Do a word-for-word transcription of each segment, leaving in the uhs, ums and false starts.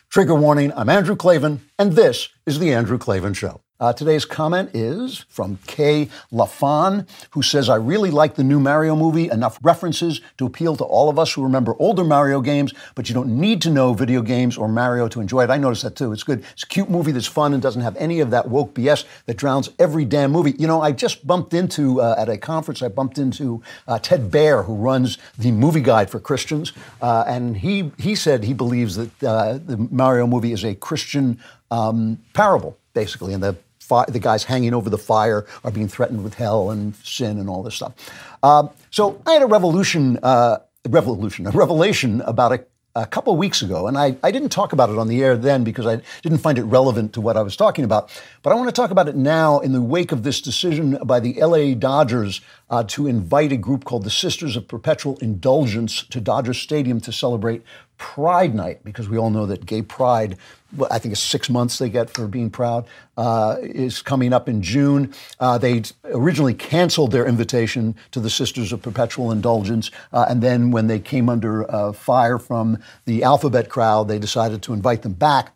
Trigger warning, I'm Andrew Klavan, and this is The Andrew Klavan Show. Uh, today's comment is from Kay LaFon, who says, I really like the new Mario movie, enough references to appeal to all of us who remember older Mario games, but you don't need to know video games or Mario to enjoy it. I noticed that too. It's good. It's a cute movie that's fun and doesn't have any of that woke B S that drowns every damn movie. You know, I just bumped into, uh, at a conference, I bumped into uh, Ted Baer, who runs the Movie Guide for Christians, uh, and he, he said he believes that uh, the Mario movie is a Christian um, parable, basically, and the the guys hanging over the fire are being threatened with hell and sin and all this stuff. Uh, so I had a revolution, uh, revolution, a revelation about a, a couple of weeks ago, and I, I didn't talk about it on the air then because I didn't find it relevant to what I was talking about. But I want to talk about it now in the wake of this decision by the L A Dodgers uh, to invite a group called the Sisters of Perpetual Indulgence to Dodger Stadium to celebrate Pride Night, because we all know that gay pride, well, I think it's six months they get for being proud, uh, is coming up in June. Uh, they originally canceled their invitation to the Sisters of Perpetual Indulgence, uh, and then when they came under uh, fire from the Alphabet crowd, they decided to invite them back.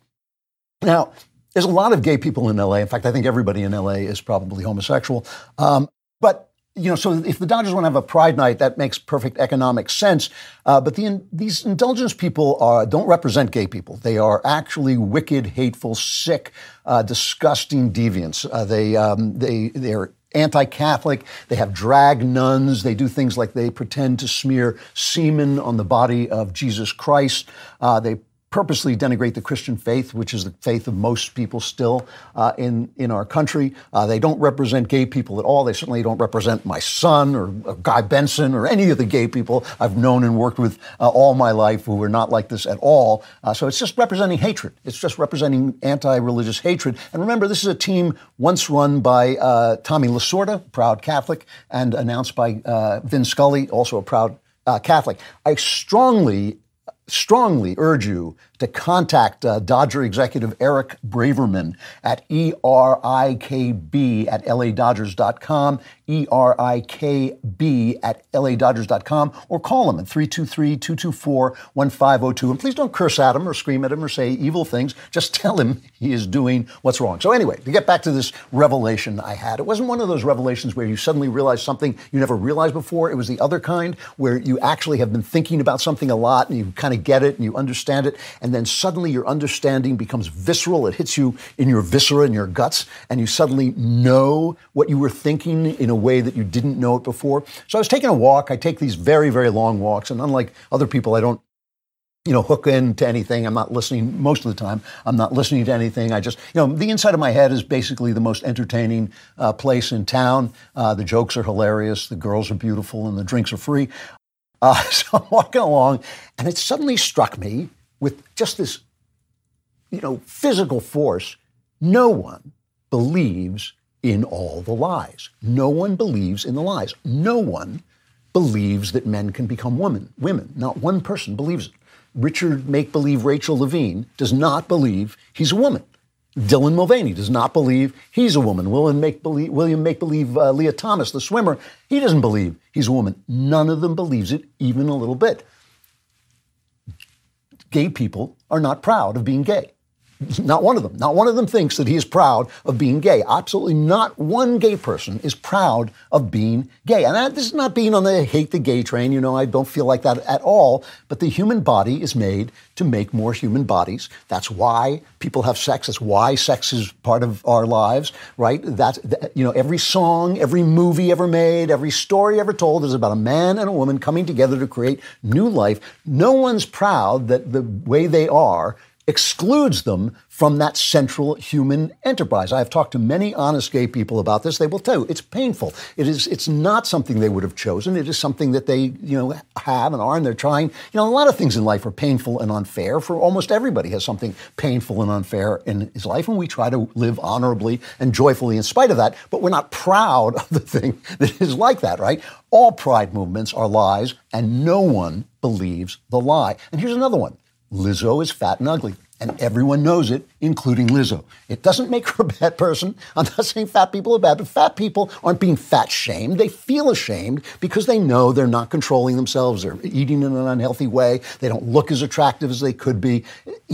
Now, there's a lot of gay people in L A. In fact, I think everybody in L A is probably homosexual. Um, but You know, so if the Dodgers want to have a Pride Night, that makes perfect economic sense. Uh, but the, these indulgence people are, don't represent gay people. They are actually wicked, hateful, sick, uh, disgusting deviants. Uh, they um, they they're anti-Catholic. They have drag nuns. They do things like they pretend to smear semen on the body of Jesus Christ. Uh, they purposely denigrate the Christian faith, which is the faith of most people still uh, in, in our country. Uh, they don't represent gay people at all. They certainly don't represent my son or, or Guy Benson or any of the gay people I've known and worked with uh, all my life who are not like this at all. Uh, so it's just representing hatred. It's just representing anti-religious hatred. And remember, this is a team once run by uh, Tommy Lasorda, proud Catholic, and announced by uh, Vin Scully, also a proud uh, Catholic. I strongly strongly urge you to contact uh, Dodger executive Eric Braverman at E R I K B at L A Dodgers dot com, E R I K B at L A Dodgers dot com, or call him at three two three, two two four, one five zero two. And please don't curse at him or scream at him or say evil things. Just tell him he is doing what's wrong. So anyway, to get back to this revelation I had, it wasn't one of those revelations where you suddenly realize something you never realized before. It was the other kind where you actually have been thinking about something a lot and you kind of get it and you understand it, and then suddenly your understanding becomes visceral. It hits you in your viscera, in your guts, and you suddenly know what you were thinking in a way that you didn't know it before. So I was taking a walk. I take these very, very long walks, and unlike other people, I don't you know, hook into anything. I'm not listening most of the time. I'm not listening to anything. I just, you know, the inside of my head is basically the most entertaining uh, place in town. Uh, the jokes are hilarious. The girls are beautiful and the drinks are free. Uh, so I'm walking along, and it suddenly struck me with just this, you know, physical force. No one believes in all the lies. No one believes in the lies. No one believes that men can become women. Women. Not one person believes it. Richard Make-Believe Rachel Levine does not believe he's a woman. Dylan Mulvaney does not believe he's a woman. William Make-Believe, William Make-Believe uh, Leah Thomas, the swimmer, he doesn't believe he's a woman. None of them believes it even a little bit. Gay people are not proud of being gay. Not one of them. Not one of them thinks that he is proud of being gay. Absolutely not one gay person is proud of being gay. And that, this is not being on the hate the gay train. You know, I don't feel like that at all. But the human body is made to make more human bodies. That's why people have sex. That's why sex is part of our lives, right? That's, that, you know, every song, every movie ever made, every story ever told is about a man and a woman coming together to create new life. No one's proud that the way they are excludes them from that central human enterprise. I have talked to many honest gay people about this. They will tell you it's painful. It is, it's not something they would have chosen. It is something that they, you know, have and are, and they're trying. You know, a lot of things in life are painful and unfair. For almost everybody has something painful and unfair in his life, and we try to live honorably and joyfully in spite of that, but we're not proud of the thing that is like that, right? All pride movements are lies, and no one believes the lie. And here's another one. Lizzo is fat and ugly, and everyone knows it, including Lizzo. It doesn't make her a bad person. I'm not saying fat people are bad, but fat people aren't being fat shamed. They feel ashamed because they know they're not controlling themselves. They're eating in an unhealthy way. They don't look as attractive as they could be. You know,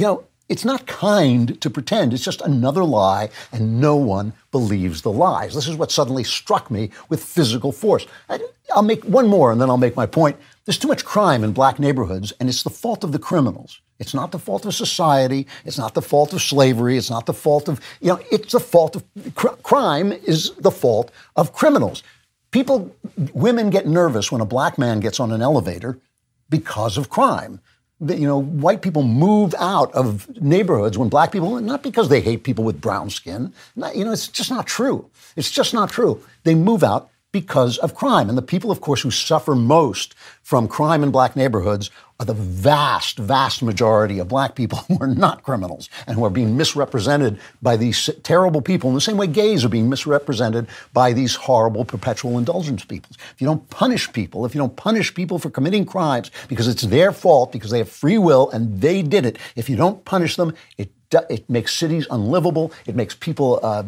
it's not kind to pretend. It's just another lie, and no one believes the lies. This is what suddenly struck me with physical force. I, I'll make one more, and then I'll make my point. There's too much crime in black neighborhoods, and it's the fault of the criminals. It's not the fault of society. It's not the fault of slavery. It's not the fault of, you know, it's the fault of, cr- crime is the fault of criminals. People, women get nervous when a black man gets on an elevator because of crime. You know, white people move out of neighborhoods when black people, not because they hate people with brown skin. Not, you know, it's just not true. It's just not true. They move out because of crime. And the people, of course, who suffer most from crime in black neighborhoods are the vast, vast majority of black people who are not criminals and who are being misrepresented by these terrible people in the same way gays are being misrepresented by these horrible perpetual indulgence people. If you don't punish people, if you don't punish people for committing crimes because it's their fault, because they have free will and they did it, if you don't punish them, it It makes cities unlivable. It makes people uh,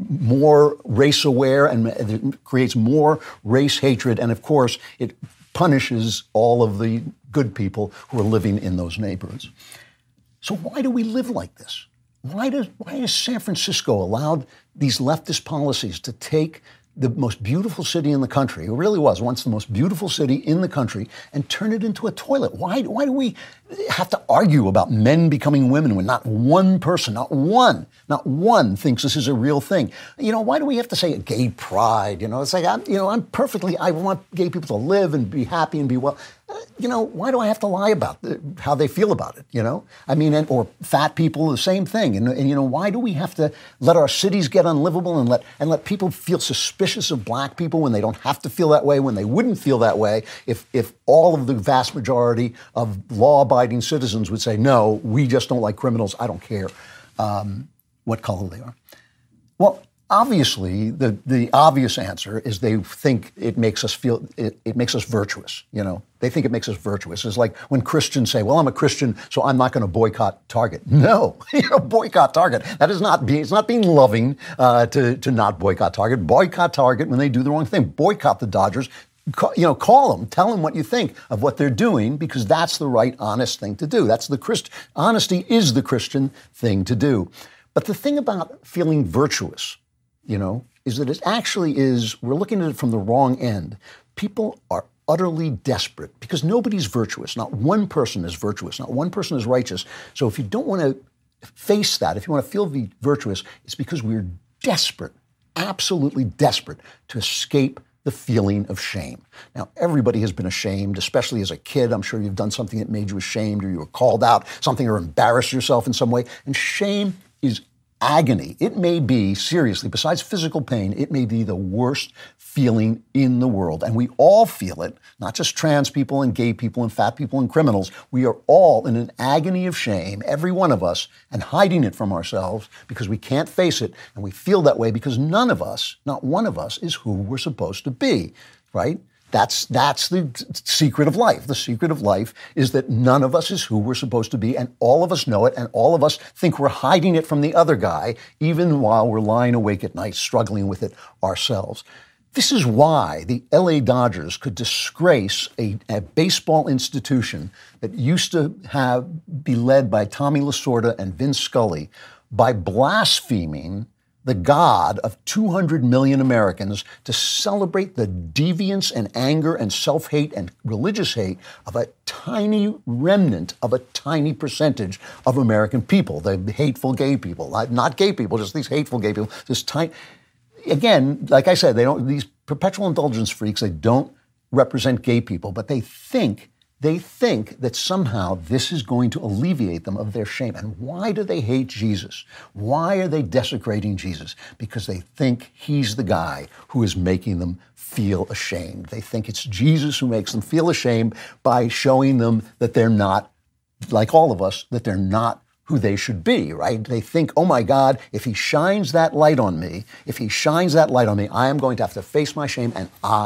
more race aware and it creates more race hatred. And of course, it punishes all of the good people who are living in those neighborhoods. So why do we live like this? Why does why has San Francisco allowed these leftist policies to take the most beautiful city in the country, it really was once the most beautiful city in the country, and turn it into a toilet? Why, why do we have to argue about men becoming women when not one person, not one, not one thinks this is a real thing? You know, why do we have to say gay pride? You know, it's like, I'm, you know, I'm perfectly, I want gay people to live and be happy and be well. Uh, you know, why do I have to lie about the, how they feel about it, you know? I mean, and, or fat people, the same thing. And, and, you know, why do we have to let our cities get unlivable and let and let people feel suspicious of black people when they don't have to feel that way, when they wouldn't feel that way if, if all of the vast majority of law-abiding citizens would say, no, we just don't like criminals. I don't care um, what color they are. Well, obviously, the, the obvious answer is they think it makes us feel, it, it makes us virtuous, you know. They think it makes us virtuous. It's like when Christians say, well, I'm a Christian, so I'm not going to boycott Target. No, you know, boycott Target. That is not being, it's not being loving uh, to, to not boycott Target. Boycott Target when they do the wrong thing. Boycott the Dodgers. Call, you know, call them, tell them what you think of what they're doing, because that's the right, honest thing to do. That's the Christ, honesty is the Christian thing to do. But the thing about feeling virtuous, you know, is that it actually is, we're looking at it from the wrong end. People are utterly desperate because nobody's virtuous. Not one person is virtuous. Not one person is righteous. So if you don't want to face that, if you want to feel virtuous, it's because we're desperate, absolutely desperate to escape the feeling of shame. Now, everybody has been ashamed, especially as a kid. I'm sure you've done something that made you ashamed, or you were called out, something, or embarrassed yourself in some way. And shame is agony. It may be, seriously, besides physical pain, it may be the worst feeling in the world. And we all feel it, not just trans people and gay people and fat people and criminals. We are all in an agony of shame, every one of us, and hiding it from ourselves because we can't face it. And we feel that way because none of us, not one of us, is who we're supposed to be, right? That's that's the secret of life. The secret of life is that none of us is who we're supposed to be, and all of us know it, and all of us think we're hiding it from the other guy, even while we're lying awake at night struggling with it ourselves. This is why the L A Dodgers could disgrace a, a baseball institution that used to have be led by Tommy Lasorda and Vince Scully by blaspheming the God of two hundred million Americans to celebrate the deviance and anger and self-hate and religious hate of a tiny remnant of a tiny percentage of American people, the hateful gay people, not gay people, just these hateful gay people, this tiny. Again, like I said, they don't, these perpetual indulgence freaks, they don't represent gay people, but they think They think that somehow this is going to alleviate them of their shame. And why do they hate Jesus? Why are they desecrating Jesus? Because they think he's the guy who is making them feel ashamed. They think it's Jesus who makes them feel ashamed by showing them that they're not, like all of us, that they're not who they should be, right? They think, oh my God, if he shines that light on me, if he shines that light on me, I am going to have to face my shame, and I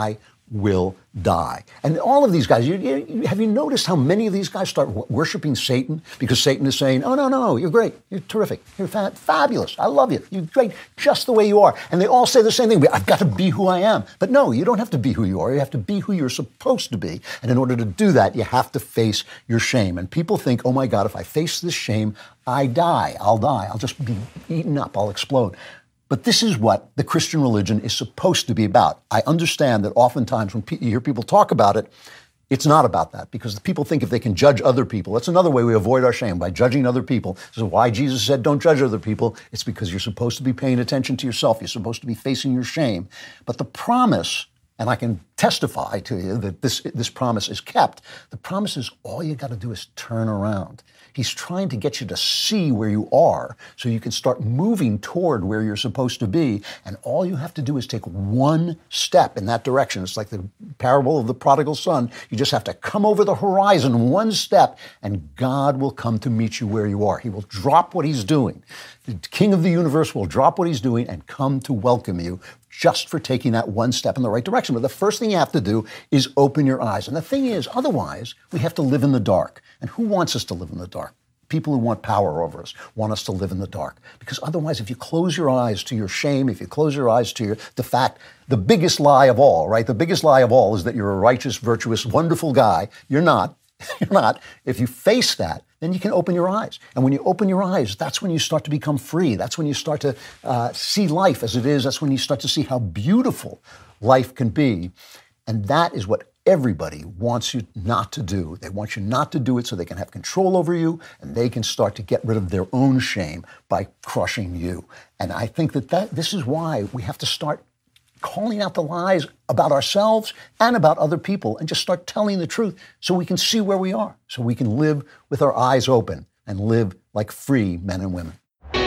will die. And all of these guys, you, you, have you noticed how many of these guys start w- worshiping Satan because Satan is saying, oh, no, no, no, you're great. You're terrific. You're fa- fabulous. I love you. You're great just the way you are. And they all say the same thing. I've got to be who I am. But no, you don't have to be who you are. You have to be who you're supposed to be. And in order to do that, you have to face your shame. And people think, oh, my God, if I face this shame, I die. I'll die. I'll just be eaten up. I'll explode. But this is what the Christian religion is supposed to be about. I understand that oftentimes when pe- you hear people talk about it, it's not about that, because the people think if they can judge other people, that's another way we avoid our shame, by judging other people. This is why Jesus said, don't judge other people. It's because you're supposed to be paying attention to yourself. You're supposed to be facing your shame. But the promise, and I can testify to you that this, this promise is kept, the promise is all you got to do is turn around. He's trying to get you to see where you are so you can start moving toward where you're supposed to be. And all you have to do is take one step in that direction. It's like the parable of the prodigal son. You just have to come over the horizon one step, and God will come to meet you where you are. He will drop what he's doing. The King of the universe will drop what he's doing and come to welcome you just for taking that one step in the right direction. But the first thing you have to do is open your eyes. And the thing is, otherwise, we have to live in the dark. And who wants us to live in the dark? People who want power over us want us to live in the dark. Because otherwise, if you close your eyes to your shame, if you close your eyes to your, the fact, the biggest lie of all, right? The biggest lie of all is that you're a righteous, virtuous, wonderful guy. You're not. You're not. If you face that, then you can open your eyes. And when you open your eyes, that's when you start to become free. That's when you start to uh, see life as it is. That's when you start to see how beautiful life can be. And that is what everybody wants you not to do. They want you not to do it so they can have control over you, and they can start to get rid of their own shame by crushing you. And I think that, that this is why we have to start calling out the lies about ourselves and about other people and just start telling the truth so we can see where we are, so we can live with our eyes open and live like free men and women.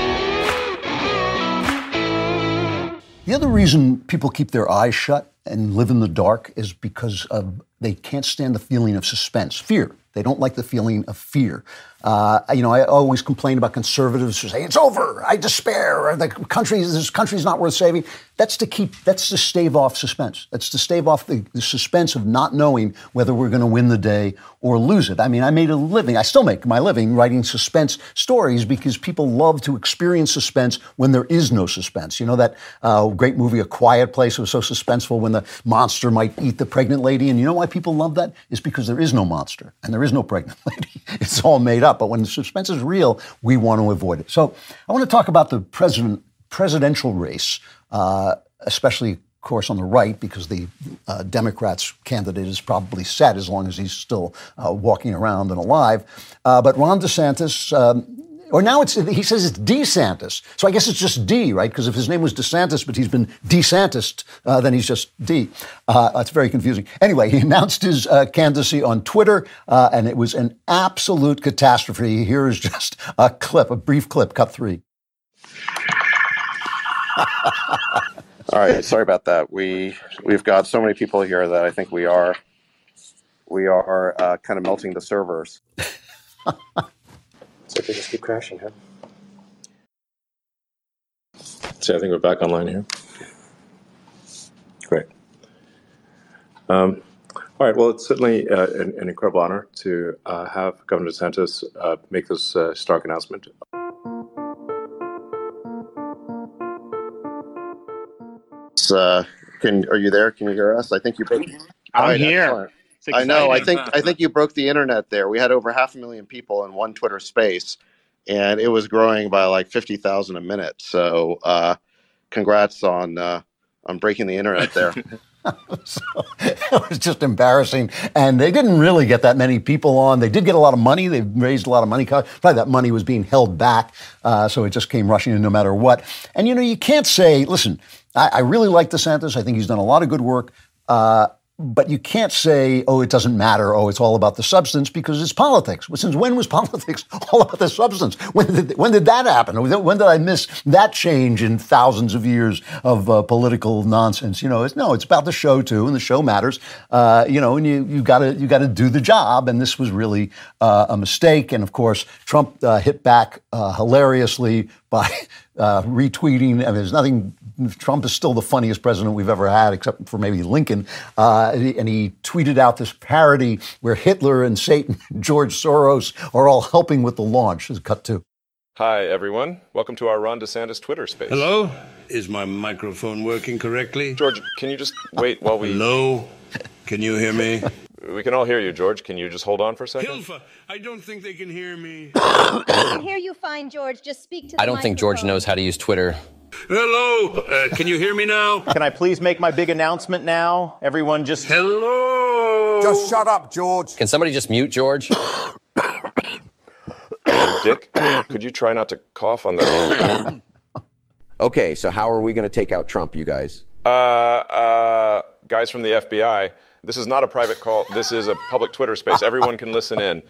The other reason people keep their eyes shut and live in the dark is because of, they can't stand the feeling of suspense, fear. They don't like the feeling of fear. Uh, you know, I always complain about conservatives who say, it's over, I despair, or the country, this country's not worth saving. That's to keep, that's to stave off suspense. That's to stave off the, the suspense of not knowing whether we're going to win the day or lose it. I mean, I made a living, I still make my living writing suspense stories because people love to experience suspense when there is no suspense. You know, that uh, great movie, A Quiet Place, was so suspenseful when the monster might eat the pregnant lady. And you know why people love that? It's because there is no monster and there is no pregnant lady. It's all made up. But when the suspense is real, we want to avoid it. So I want to talk about the president presidential race, uh, especially, of course, on the right, because the uh, Democrats' candidate is probably set as long as he's still uh, walking around and alive. Uh, but Ron DeSantis, um, or now it's, he says it's DeSantis. So I guess it's just D, right? Because if his name was DeSantis, but he's been DeSantis, uh, then he's just D. Uh, that's very confusing. Anyway, he announced his uh, candidacy on Twitter, uh, and it was an absolute catastrophe. Here is just a clip, a brief clip, cut three. All right, sorry about that. We we've got so many people here that I think we are we are uh, kind of melting the servers. So they just keep crashing, huh? So I think we're back online here. Great. Um, all right. Well, it's certainly uh, an, an incredible honor to uh, have Governor DeSantis uh, make this uh, stark announcement. Uh, can are you there? Can you hear us? I think you broke. I'm right, here. I know. I think I think you broke the internet there. We had over half a million people in one Twitter space, and it was growing by like fifty thousand a minute. So, uh, congrats on uh, on breaking the internet there. So, it was just embarrassing. And they didn't really get that many people on. They did get a lot of money. They raised a lot of money. Probably that money was being held back. Uh, so it just came rushing in no matter what. And, you know, you can't say, listen, I, I really like DeSantis. I think he's done a lot of good work. Uh, But you can't say, oh, it doesn't matter. Oh, it's all about the substance, because it's politics. Well, since when was politics all about the substance? When did, when did that happen? When did I miss that change in thousands of years of uh, political nonsense? You know, it's, no, it's about the show too, and the show matters. Uh, you know, and you you got to you got to do the job. And this was really uh, a mistake. And of course, Trump uh, hit back uh, hilariously by uh, retweeting. I mean, there's nothing. Trump is still the funniest president we've ever had, except for maybe Lincoln. Uh, and he tweeted out this parody where Hitler and Satan, George Soros, are all helping with the launch. This is cut two. Hi, everyone. Welcome to our Ron DeSantis Twitter space. Hello? Is my microphone working correctly? George, can you just wait while we... Hello? Can you hear me? We can all hear you, George. Can you just hold on for a second? Hilfa, I don't think they can hear me. I can hear you fine, George. Just speak to the I don't think George knows how to use Twitter. Hello? Uh, can you hear me now? Can I please make my big announcement now? Everyone just... Hello? Just shut up, George. Can somebody just mute George? Dick, could you try not to cough on the... Okay, so how are we going to take out Trump, you guys? Uh, uh, guys from the F B I, this is not a private call. This is a public Twitter space. Everyone can listen in.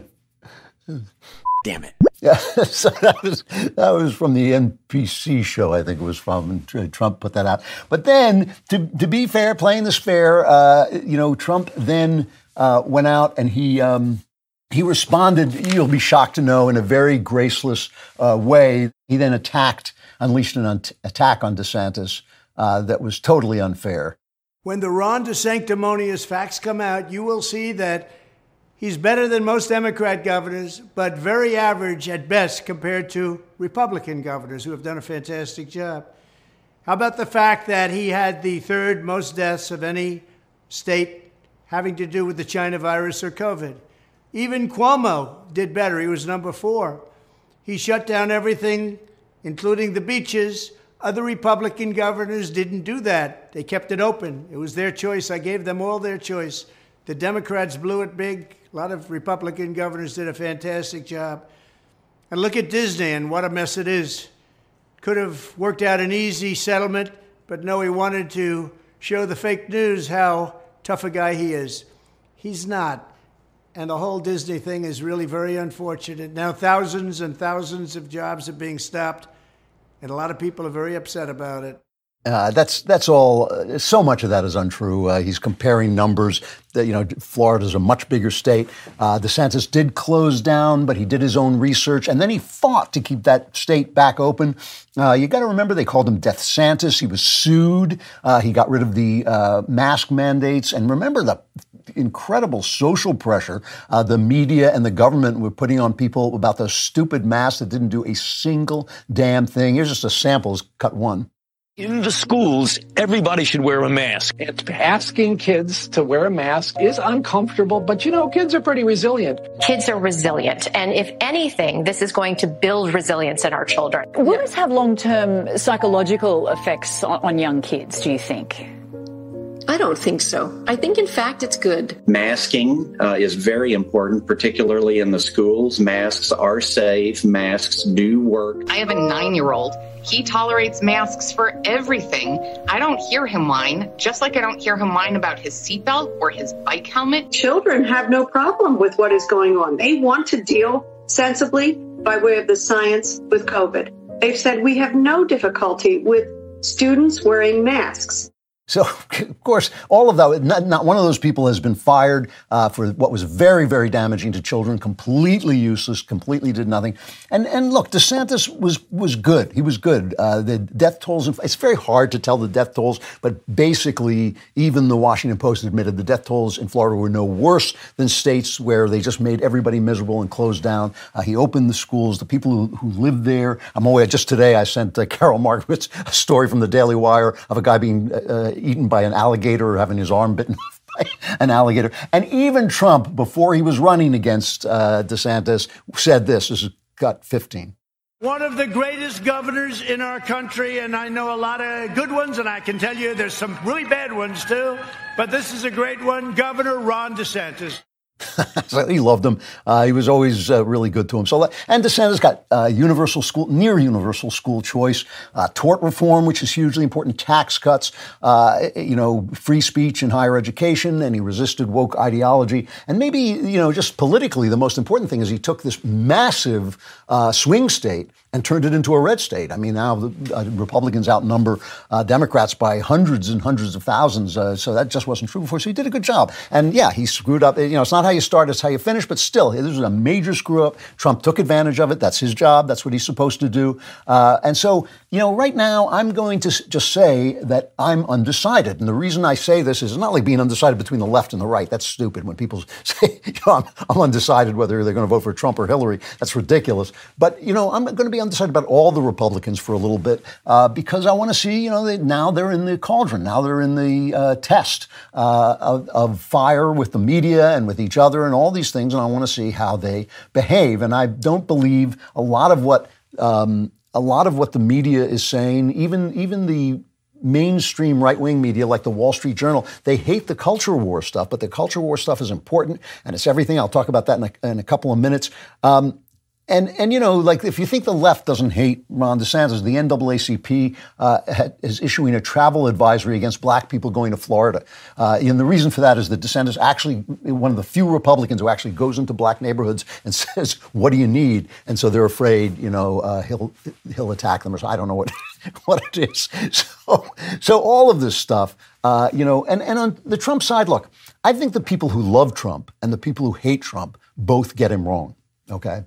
Damn it. Yeah, so that was that was from the N B C show, I think it was from, and Trump put that out. But then, to to be fair, playing this fair, uh, you know, Trump then uh, went out and he um, he responded, you'll be shocked to know, in a very graceless uh, way. He then attacked, unleashed an un- attack on DeSantis uh, that was totally unfair. When the Ron DeSanctimonious facts come out, you will see that he's better than most Democrat governors, but very average at best compared to Republican governors who have done a fantastic job. How about the fact that he had the third most deaths of any state having to do with the China virus or COVID? Even Cuomo did better. He was number four. He shut down everything, including the beaches. Other Republican governors didn't do that. They kept it open. It was their choice. I gave them all their choice. The Democrats blew it big. A lot of Republican governors did a fantastic job. And look at Disney and what a mess it is. Could have worked out an easy settlement, but no, he wanted to show the fake news how tough a guy he is. He's not. And the whole Disney thing is really very unfortunate. Now thousands and thousands of jobs are being stopped, and a lot of people are very upset about it. Uh, that's that's all. Uh, so much of that is untrue. Uh, he's comparing numbers. That, you know, Florida's a much bigger state. Uh, DeSantis did close down, but he did his own research, and then he fought to keep that state back open. Uh, you got to remember they called him Death Santis. He was sued. Uh, he got rid of the uh, mask mandates, and remember the incredible social pressure uh, the media and the government were putting on people about those stupid masks that didn't do a single damn thing. Here's just a sample. Cut one. In the schools, everybody should wear a mask. Asking kids to wear a mask is uncomfortable, but you know, kids are pretty resilient. Kids are resilient. And if anything, this is going to build resilience in our children. Will this have long-term psychological effects on, on young kids, do you think? I don't think so. I think, in fact, it's good. Masking uh, is very important, particularly in the schools. Masks are safe. Masks do work. I have a nine-year-old. He tolerates masks for everything. I don't hear him whine, just like I don't hear him whine about his seatbelt or his bike helmet. Children have no problem with what is going on. They want to deal sensibly by way of the science with COVID. They've said we have no difficulty with students wearing masks. So, of course, all of that, not, not one of those people has been fired uh, for what was very, very damaging to children, completely useless, completely did nothing. And and look, DeSantis was was good. He was good. Uh, the death tolls, it's very hard to tell the death tolls, but basically, even the Washington Post admitted the death tolls in Florida were no worse than states where they just made everybody miserable and closed down. Uh, he opened the schools, the people who, who lived there. I'm aware, just today I sent uh, Carol Markowitz a story from the Daily Wire of a guy being uh, eaten by an alligator or having his arm bitten by an alligator. And even Trump, before he was running against uh, DeSantis, said this. This is cut fifteen. One of the greatest governors in our country, and I know a lot of good ones, and I can tell you there's some really bad ones too, but this is a great one, Governor Ron DeSantis. So he loved him. Uh, he was always uh, really good to him. So, and DeSantis got uh, universal school, near universal school choice, uh, tort reform, which is hugely important, tax cuts, uh, you know, free speech in higher education, and he resisted woke ideology. And maybe, you know, just politically, the most important thing is he took this massive uh, swing state and turned it into a red state. I mean, now the uh, Republicans outnumber uh, Democrats by hundreds and hundreds of thousands. Uh, so that just wasn't true before. So he did a good job. And yeah, he screwed up. You know, it's not how you start, it's how you finish. But still, this was a major screw up. Trump took advantage of it. That's his job. That's what he's supposed to do. Uh, and so, you know, right now, I'm going to s- just say that I'm undecided. And the reason I say this is it's not like being undecided between the left and the right. That's stupid. When people say, you know, I'm, I'm undecided whether they're going to vote for Trump or Hillary, that's ridiculous. But, you know, I'm going to be undecided about all the Republicans for a little bit uh, because I want to see, you know, they, now they're in the cauldron. Now they're in the uh, test uh, of, of fire with the media and with each other and all these things. And I want to see how they behave. And I don't believe a lot of what um, a lot of what the media is saying, even even the mainstream right-wing media like the Wall Street Journal, they hate the culture war stuff, but the culture war stuff is important and it's everything. I'll talk about that in a, in a couple of minutes. Um, And, and you know, like if you think the left doesn't hate Ron DeSantis, the N double A C P uh, is issuing a travel advisory against black people going to Florida. Uh, and the reason for that is that DeSantis actually one of the few Republicans who actually goes into black neighborhoods and says, what do you need? And so they're afraid, you know, uh, he'll he'll attack them or so. I don't know what, what it is. So, so all of this stuff, uh, you know, and, and on the Trump side, look, I think the people who love Trump and the people who hate Trump both get him wrong, okay?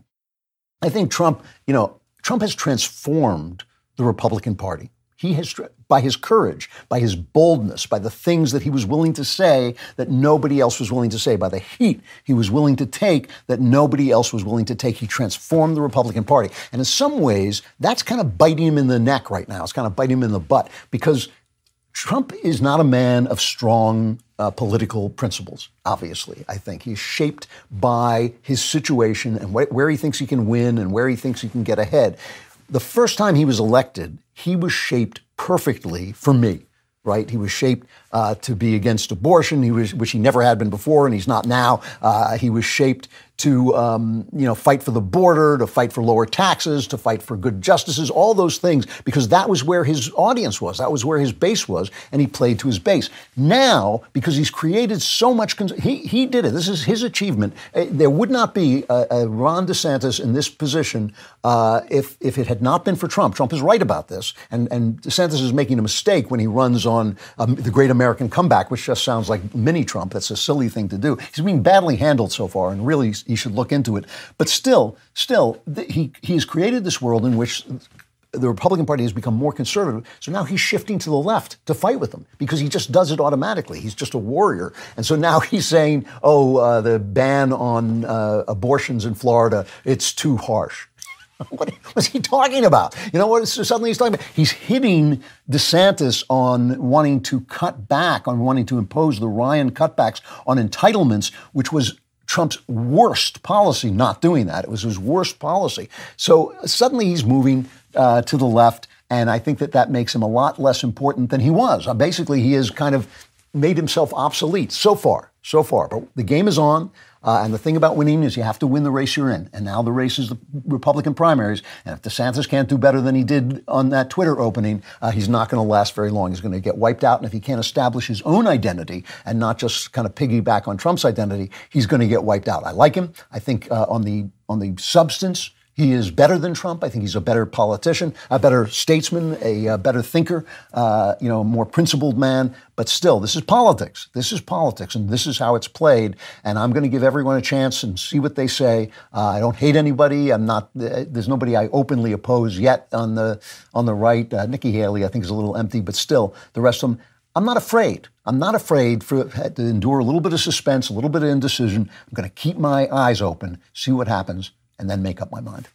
I think Trump, you know, Trump has transformed the Republican Party. He has, by his courage, by his boldness, by the things that he was willing to say that nobody else was willing to say, by the heat he was willing to take that nobody else was willing to take. He transformed the Republican Party. And in some ways, that's kind of biting him in the neck right now. It's kind of biting him in the butt because Trump is not a man of strong uh, political principles, obviously. I think he's shaped by his situation and wh- where he thinks he can win and where he thinks he can get ahead. The first time he was elected, he was shaped perfectly for me, right? He was shaped uh, to be against abortion, he was, which he never had been before, and he's not now. Uh, he was shaped to, um, you know, fight for the border, to fight for lower taxes, to fight for good justices, all those things, because that was where his audience was. That was where his base was, and he played to his base. Now, because he's created so much, cons- he he did it. This is his achievement. Uh, there would not be a, a Ron DeSantis in this position uh, if if it had not been for Trump. Trump is right about this, and and DeSantis is making a mistake when he runs on um, the Great American Comeback, which just sounds like mini Trump. That's a silly thing to do. He's being badly handled so far, and really he should look into it. But still, still, th- he he has created this world in which the Republican Party has become more conservative. So now he's shifting to the left to fight with them because he just does it automatically. He's just a warrior. And so now he's saying, oh, uh, the ban on uh, abortions in Florida, it's too harsh. What was he talking about? You know what suddenly he's talking about? He's hitting DeSantis on wanting to cut back, on wanting to impose the Ryan cutbacks on entitlements, which was Trump's worst policy, not doing that. It was his worst policy. So suddenly he's moving uh, to the left, and I think that that makes him a lot less important than he was. Uh, basically, he has kind of made himself obsolete so far, so far. But the game is on. Uh, and the thing about winning is you have to win the race you're in. And now the race is the Republican primaries. And if DeSantis can't do better than he did on that Twitter opening, uh, he's not going to last very long. He's going to get wiped out. And if he can't establish his own identity and not just kind of piggyback on Trump's identity, he's going to get wiped out. I like him. I think uh, on the on the substance, he is better than Trump. I think he's a better politician, a better statesman, a, a better thinker, uh, you know, a more principled man. But still, this is politics. This is politics, and this is how it's played. And I'm going to give everyone a chance and see what they say. Uh, I don't hate anybody. I'm not. Uh, there's nobody I openly oppose yet on the on the right. Uh, Nikki Haley, I think, is a little empty, but still, the rest of them. I'm not afraid. I'm not afraid for, to endure a little bit of suspense, a little bit of indecision. I'm going to keep my eyes open, see what happens, and then make up my mind.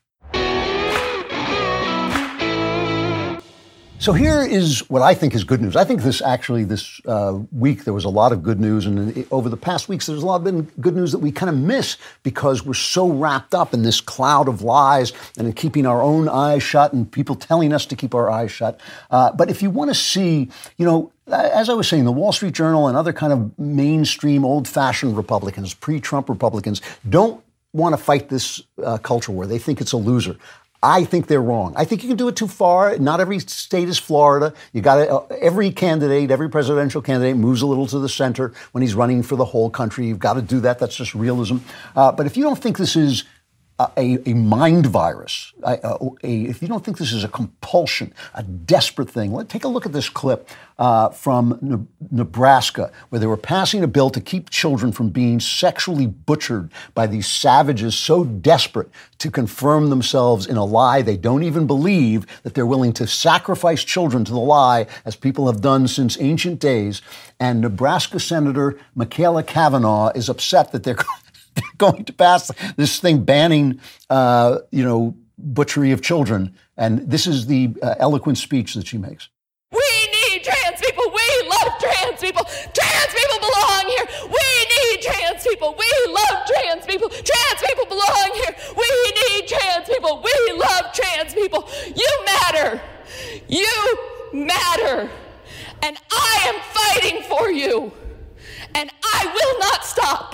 So here is what I think is good news. I think this actually, this uh, week, there was a lot of good news. And it, over the past weeks, there's a lot of been good news that we kind of miss because we're so wrapped up in this cloud of lies and in keeping our own eyes shut and people telling us to keep our eyes shut. Uh, but if you want to see, you know, as I was saying, the Wall Street Journal and other kind of mainstream old-fashioned Republicans, pre-Trump Republicans, don't want to fight this uh, culture war. They think it's a loser. I think they're wrong. I think you can do it too far. Not every state is Florida. You got to, uh, every candidate, every presidential candidate moves a little to the center when he's running for the whole country. You've got to do that. That's just realism. Uh, but if you don't think this is a, a mind virus. A, a, a, if you don't think this is a compulsion, a desperate thing, let take a look at this clip uh, from Ne- Nebraska, where they were passing a bill to keep children from being sexually butchered by these savages so desperate to confirm themselves in a lie they don't even believe, that they're willing to sacrifice children to the lie, as people have done since ancient days. And Nebraska Senator Michaela Cavanaugh is upset that they're going to pass this thing banning, uh, you know, butchery of children. And this is the uh, eloquent speech that she makes. We need trans people. We love trans people. Trans people belong here. We need trans people. We love trans people. Trans people belong here. We need trans people. We love trans people. You matter. You matter. And I am fighting for you. And I will not stop.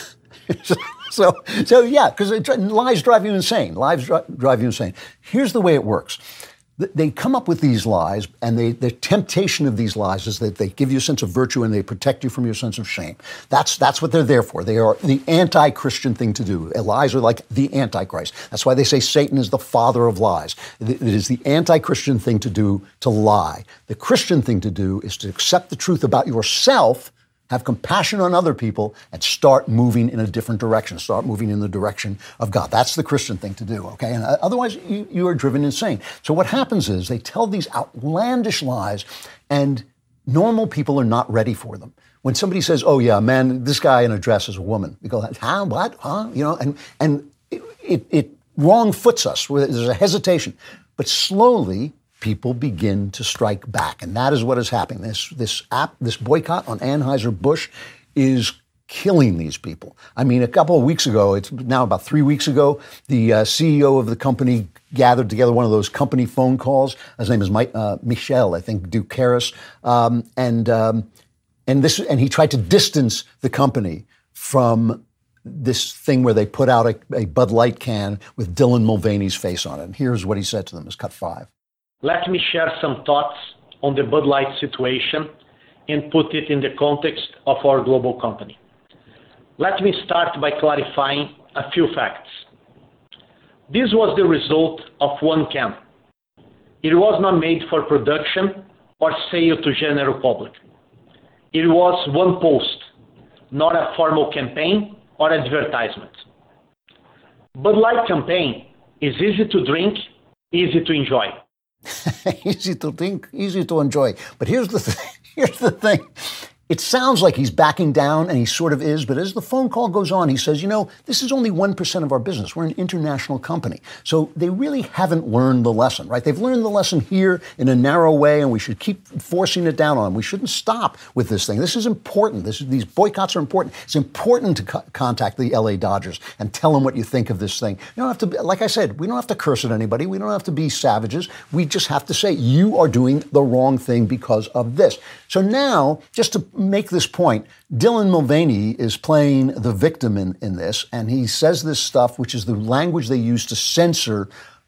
so, so yeah, because lies drive you insane. Lies dri- drive you insane. Here's the way it works. They come up with these lies, and they, the temptation of these lies is that they give you a sense of virtue and they protect you from your sense of shame. That's that's what they're there for. They are the anti-Christian thing to do. Lies are like the Antichrist. That's why they say Satan is the father of lies. It is the anti-Christian thing to do to lie. The Christian thing to do is to accept the truth about yourself, have compassion on other people, and start moving in a different direction. Start moving in the direction of God. That's the Christian thing to do, okay? And otherwise, you, you are driven insane. So what happens is they tell these outlandish lies, and normal people are not ready for them. When somebody says, oh, yeah, man, this guy in a dress is a woman, we go, huh, what, huh? You know, and, and it, it, it wrong foots us. There's a hesitation. But slowly, people begin to strike back. And that is what is happening. This this app, this boycott on Anheuser-Busch is killing these people. I mean, a couple of weeks ago, it's now about three weeks ago, the uh, C E O of the company gathered together one of those company phone calls. His name is Mike, uh, Michel, I think, Ducaris. Um, and um, and this and he tried to distance the company from this thing where they put out a, a Bud Light can with Dylan Mulvaney's face on it. And here's what he said to them, is cut five. Let me share some thoughts on the Bud Light situation and put it in the context of our global company. Let me start by clarifying a few facts. This was the result of one can. It was not made for production or sale to general public. It was one post, not a formal campaign or advertisement. Bud Light campaign is easy to drink, easy to enjoy. Easy to think, easy to enjoy. But here's the thing. Here's the thing. It sounds like he's backing down, and he sort of is, but as the phone call goes on, he says, you know, this is only one percent of our business. We're an international company. So they really haven't learned the lesson, right? They've learned the lesson here in a narrow way, and we should keep forcing it down on them. We shouldn't stop with this thing. This is important. This, these boycotts are important. It's important to co- contact the L A Dodgers and tell them what you think of this thing. You don't have to, like I said, we don't have to curse at anybody. We don't have to be savages. We just have to say, you are doing the wrong thing because of this. So now, just to make this point, Dylan Mulvaney is playing the victim in, in this, and he says this stuff, which is the language they use to censor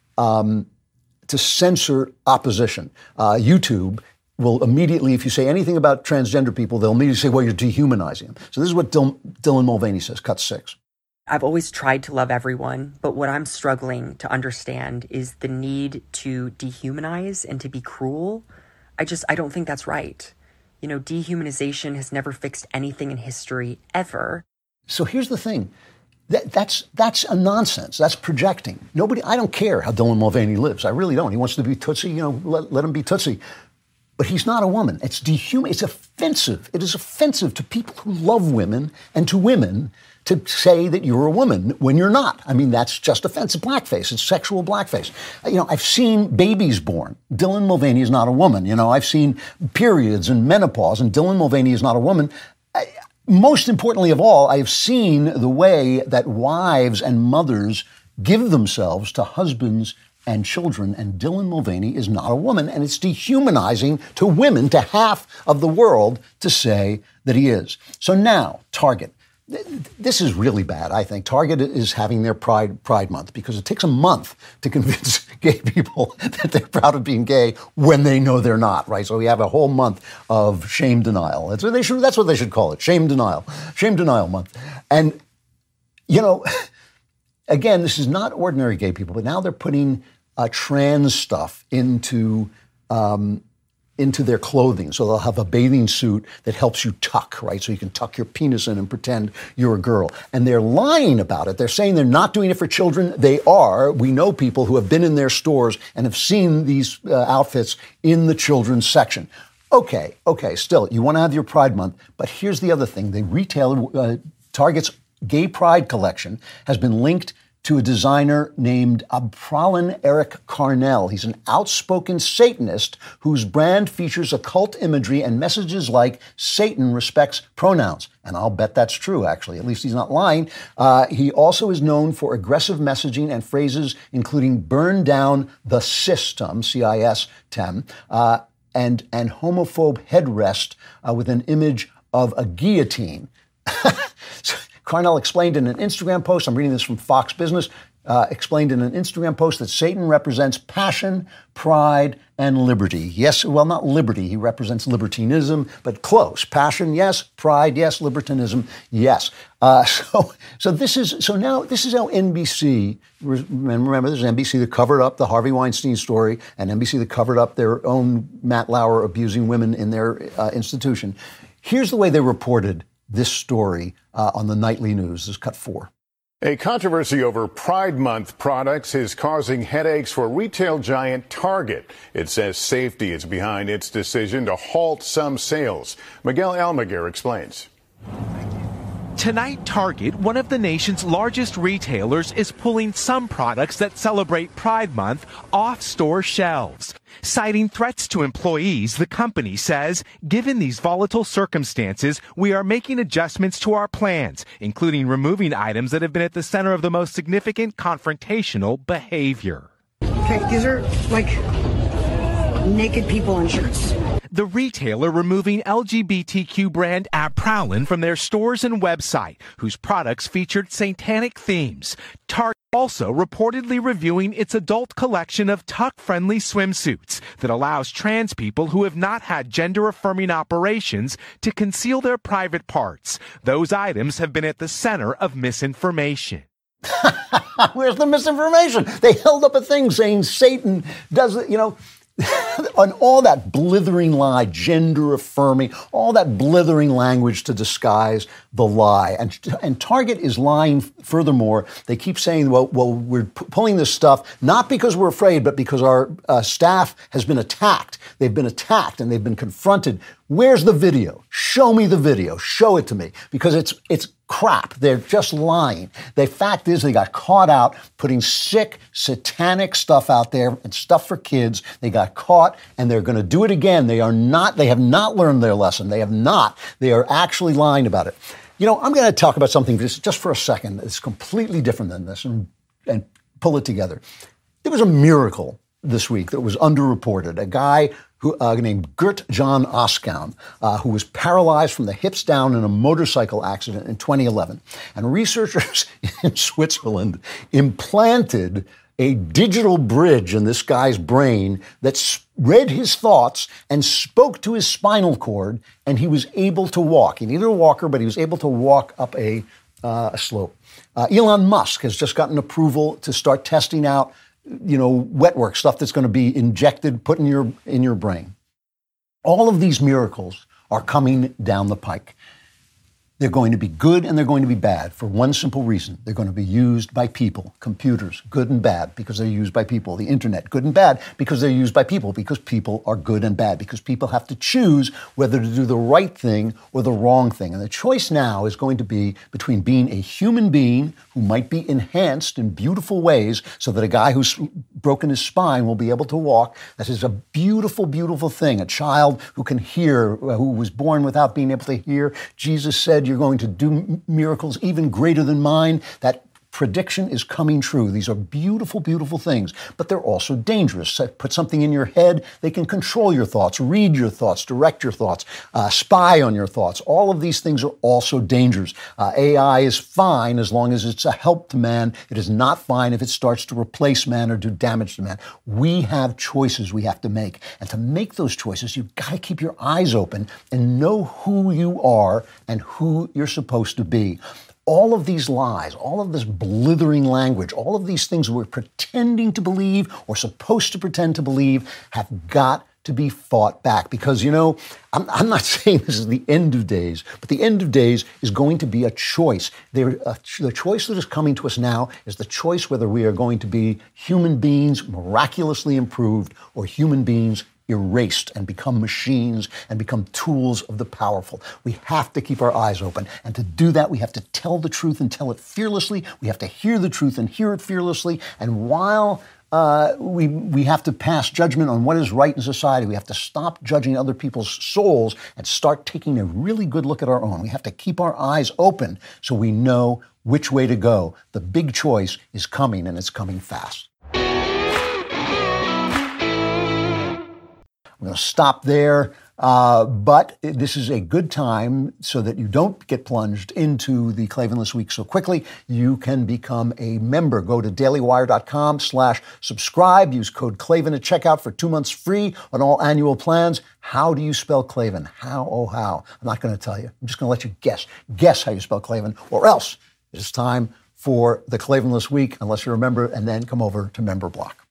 um, to censor opposition. Uh, YouTube will immediately, if you say anything about transgender people, they'll immediately say, well, you're dehumanizing them. So this is what Dylan, Dylan Mulvaney says, cut six. I've always tried to love everyone, but what I'm struggling to understand is the need to dehumanize and to be cruel. I just, I don't think that's right. You know, dehumanization has never fixed anything in history, ever. So here's the thing. That, that's that's a nonsense. That's projecting. Nobody, I don't care how Dylan Mulvaney lives. I really don't. He wants to be Tootsie, you know, let, let him be Tootsie. But he's not a woman. It's dehuman. It's offensive. It is offensive to people who love women and to women to say that you're a woman when you're not. I mean, that's just offensive blackface. It's sexual blackface. You know, I've seen babies born. Dylan Mulvaney is not a woman. You know, I've seen periods and menopause, and Dylan Mulvaney is not a woman. I, most importantly of all, I have seen the way that wives and mothers give themselves to husbands and children, and Dylan Mulvaney is not a woman, and it's dehumanizing to women, to half of the world, to say that he is. So now, Target. This is really bad, I think. Target is having their Pride Pride Month because it takes a month to convince gay people that they're proud of being gay when they know they're not, right? So we have a whole month of shame denial. That's what they should, that's what they should call it, shame denial. Shame denial month. And, you know, again, this is not ordinary gay people, but now they're putting uh, trans stuff into um, into their clothing. So they'll have a bathing suit that helps you tuck, right? So you can tuck your penis in and pretend you're a girl. And they're lying about it. They're saying they're not doing it for children. They are. We know people who have been in their stores and have seen these uh, outfits in the children's section. Okay, okay, still, you want to have your Pride Month, but here's the other thing. The retailer, uh, Target's Gay Pride collection has been linked to a designer named Abprallen Eric Carnell. He's an outspoken Satanist whose brand features occult imagery and messages like Satan respects pronouns. And I'll bet that's true, actually. At least he's not lying. Uh, he also is known for aggressive messaging and phrases including burn down the system, C I S T E M, uh, and, and homophobe headrest uh, with an image of a guillotine. So, Carnell explained in an Instagram post, I'm reading this from Fox Business, uh, explained in an Instagram post that Satan represents passion, pride, and liberty. Yes, well, not liberty. He represents libertinism, but close. Passion, yes. Pride, yes. Libertinism, yes. Uh, so, so this is so now this is how N B C. Remember, there's N B C that covered up the Harvey Weinstein story, and N B C that covered up their own Matt Lauer abusing women in their uh, institution. Here's the way they reported this story uh, on the nightly news. This is cut four. A controversy over Pride Month products is causing headaches for retail giant Target. It says safety is behind its decision to halt some sales. Miguel Almaguer explains. Tonight, Target, one of the nation's largest retailers, is pulling some products that celebrate Pride Month off store shelves. Citing threats to employees, the company says, given these volatile circumstances, we are making adjustments to our plans, including removing items that have been at the center of the most significant confrontational behavior. Okay, these are like naked people in shirts. The retailer removing L G B T Q brand Abprallen from their stores and website, whose products featured satanic themes. Target also reportedly reviewing its adult collection of tuck-friendly swimsuits that allows trans people who have not had gender-affirming operations to conceal their private parts. Those items have been at the center of misinformation. Where's the misinformation? They held up a thing saying Satan does it, you know. On all that blithering lie, gender affirming, all that blithering language to disguise the lie. And, and Target is lying furthermore. They keep saying, well, well we're p- pulling this stuff not because we're afraid, but because our uh, staff has been attacked. They've been attacked and they've been confronted. Where's the video? Show me the video. Show it to me. Because it's it's crap. They're just lying. The fact is they got caught out putting sick, satanic stuff out there and stuff for kids. They got caught and they're going to do it again. They are not, they have not learned their lesson. They have not. They are actually lying about it. You know, I'm going to talk about something just, just for a second. It's completely different than this and, and pull it together. There was a miracle this week that was underreported. A guy who uh, named Gert Jan Oskam, uh, who was paralyzed from the hips down in a motorcycle accident in twenty eleven. And researchers in Switzerland implanted a digital bridge in this guy's brain that read his thoughts and spoke to his spinal cord, and he was able to walk. He needed a walker, but he was able to walk up a, uh, a slope. Uh, Elon Musk has just gotten approval to start testing out you know, wet work, stuff that's going to be injected, put in your in your brain. All of these miracles are coming down the pike. They're going to be good and they're going to be bad for one simple reason. They're going to be used by people. Computers, good and bad, because they're used by people. The internet, good and bad, because they're used by people, because people are good and bad, because people have to choose whether to do the right thing or the wrong thing. And the choice now is going to be between being a human being who might be enhanced in beautiful ways so that a guy who's broken his spine will be able to walk. That is a beautiful, beautiful thing. A child who can hear, who was born without being able to hear. Jesus said, you're going to do miracles even greater than mine. That prediction is coming true. These are beautiful, beautiful things, but they're also dangerous. Put something in your head, they can control your thoughts, read your thoughts, direct your thoughts, uh, spy on your thoughts. All of these things are also dangers. Uh, A I is fine as long as it's a help to man. It is not fine if it starts to replace man or do damage to man. We have choices we have to make. And to make those choices, you've got to keep your eyes open and know who you are and who you're supposed to be. all of these lies, all of this blithering language, all of these things we're pretending to believe or supposed to pretend to believe have got to be fought back. Because, you know, I'm, I'm not saying this is the end of days, but the end of days is going to be a choice. There, uh, the choice that is coming to us now is the choice whether we are going to be human beings miraculously improved or human beings erased and become machines and become tools of the powerful. We have to keep our eyes open. And to do that, we have to tell the truth and tell it fearlessly. We have to hear the truth and hear it fearlessly. And while Uh, we we have to pass judgment on what is right in society, we have to stop judging other people's souls and start taking a really good look at our own. We have to keep our eyes open so we know which way to go. The big choice is coming, and it's coming fast. I'm going to stop there, uh, but this is a good time so that you don't get plunged into the Klavan List Week so quickly. You can become a member. Go to dailywire.com slash subscribe. Use code Klavan at checkout for two months free on all annual plans. How do you spell Klavan? How, oh, how? I'm not going to tell you. I'm just going to let you guess. Guess how you spell Klavan, or else it's time for the Klavan List Week, unless you're a member, and then come over to Member Block.